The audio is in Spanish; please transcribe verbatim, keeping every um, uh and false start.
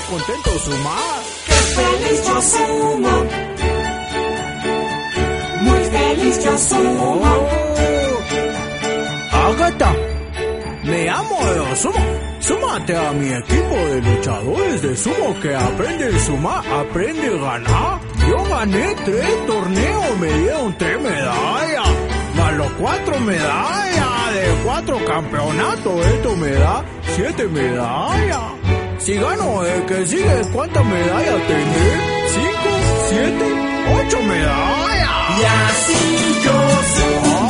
contento sumar. ¡Qué feliz yo sumo! Muy feliz yo sumo. Oh. Ágata, me amo de sumo. Súmate a mi equipo de luchadores de sumo que aprende a sumar, aprende a ganar. Yo gané tres torneos, me dieron tres medallas. Más los cuatro medallas de cuatro campeonatos, esto me da siete medallas. Si gano el que sigue, ¿cuántas medallas tendré? Cinco, siete, ocho medallas. Y así yo sumo.